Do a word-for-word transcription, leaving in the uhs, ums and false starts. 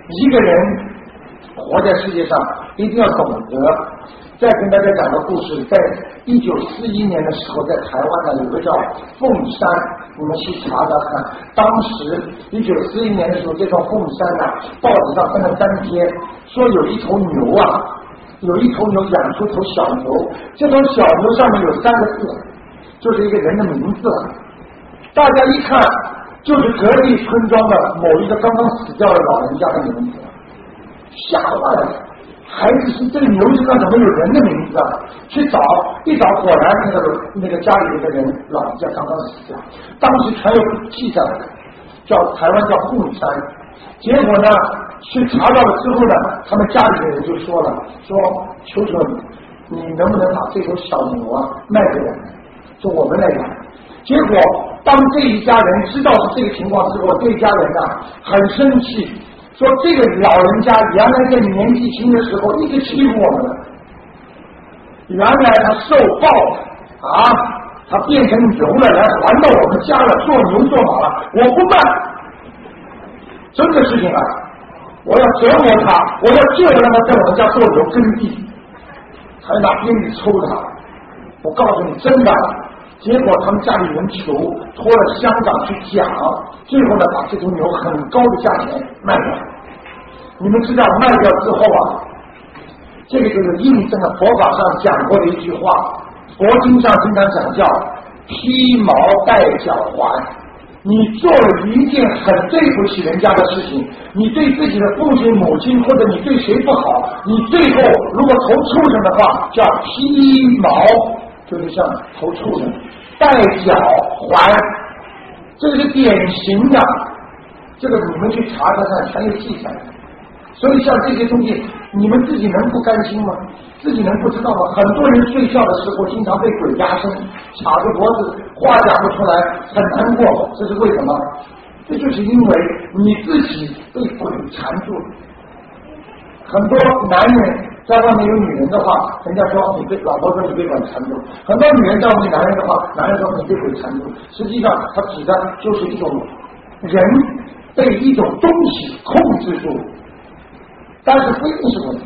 一个人活在世界上一定要懂得。再跟大家讲个故事，在一九四一年的时候，在台湾呢有个叫凤山，你们去查查看。当时一九四一年的时候，这条凤山呢，报纸上登了三篇，说有一头牛啊，有一头牛养出头小牛，这头小牛上面有三个字，就是一个人的名字。大家一看，就是隔壁村庄的某一个刚刚死掉的老人家的名字，吓坏了。孩子是这个牛身上怎么有人的名字啊？去找一找，果然那个那个家里的人老人家刚刚死掉，当时全有记下来，叫台湾叫凤山。结果呢，去查到了之后呢，他们家里的人就说了，说求求你，你能不能把这头小牛啊卖给我们，说我们来养。结果当这一家人知道是这个情况之后，这一家人呢很生气。说这个老人家原来在年纪轻的时候一直欺负我们了，原来他受报啊，他变成牛了，来还到我们家了，做牛做马了，我不办，真的事情啊！我要折磨他，我要就让他在我们家做牛耕地，还拿鞭子抽他。我告诉你，真的。结果他们家里人求，拖了香港去讲，最后呢，把这头牛很高的价钱卖掉。你们知道卖掉之后啊，这个就是印证了佛法上讲过的一句话，佛经上经常讲叫披毛戴脚环。你做了一件很对不起人家的事情，你对自己的父亲母亲或者你对谁不好，你最后如果投畜生的话，叫披毛，就是像投畜生，戴脚环，这是典型的，这个你们去查查看，全有记载。所以像这些东西，你们自己能不甘心吗？自己能不知道吗？很多人睡觉的时候经常被鬼压身，卡着脖子，话讲不出来，很难过，这是为什么？这就是因为你自己被鬼缠住了。很多男人在外面有女人的话，人家说你被老婆说你被鬼缠住；很多女人在外面男人的话，男人说你被鬼缠住。实际上，他指的就是一种人被一种东西控制住，但是不一定是鬼。